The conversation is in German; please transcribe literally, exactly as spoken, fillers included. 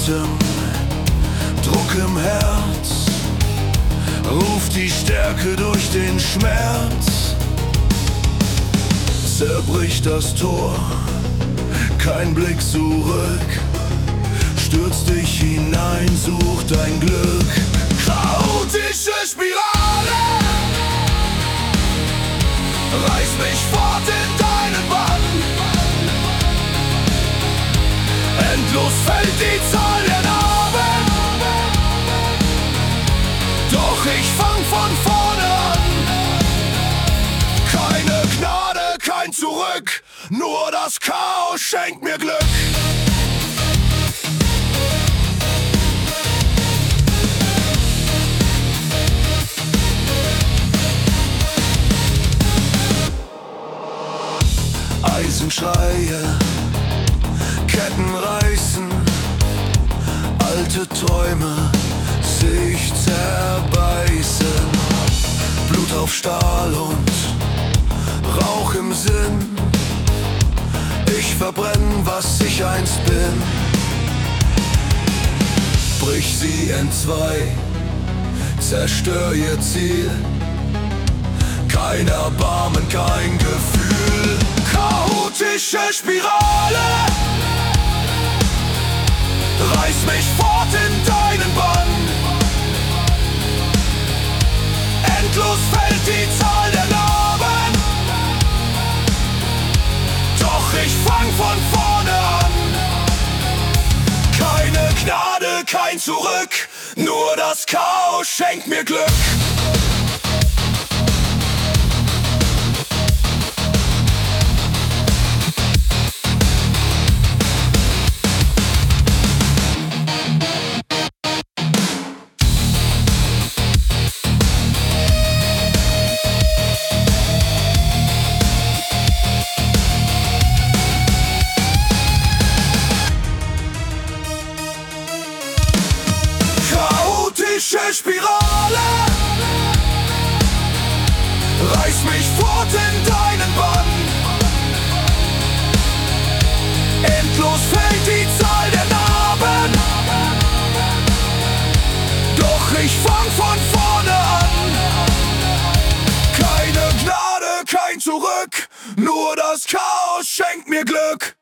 Atem, Druck im Herz, ruft die Stärke durch den Schmerz. Zerbricht das Tor, kein Blick zurück, stürzt dich hinein, such dein Glück. Chaotische Spirale, reiß mich fort in deinen Bann. Endlos fällt die Zahl der Narben, doch ich fang von vorne an. Keine Gnade, kein Zurück, nur das Chaos schenkt mir Glück. Eisenschreie, Ketten reißen, alte Träume sich zerbeißen. Blut auf Stahl und Rauch im Sinn. Ich verbrenn, was ich einst bin. Brich sie entzwei, zerstör ihr Ziel. Kein Erbarmen, kein Gefühl. Chaotische Spirale, reiß mich fort in deinen Bann. Endlos fällt die Zahl der Narben, doch ich fang von vorne an. Keine Gnade, kein Zurück, nur das Chaos schenkt mir Glück. Chaotische Spirale, reiß mich fort in deinen Bann. Endlos fällt die Zahl der Narben, doch ich fang von vorne an. Keine Gnade, kein Zurück, nur das Chaos schenkt mir Glück.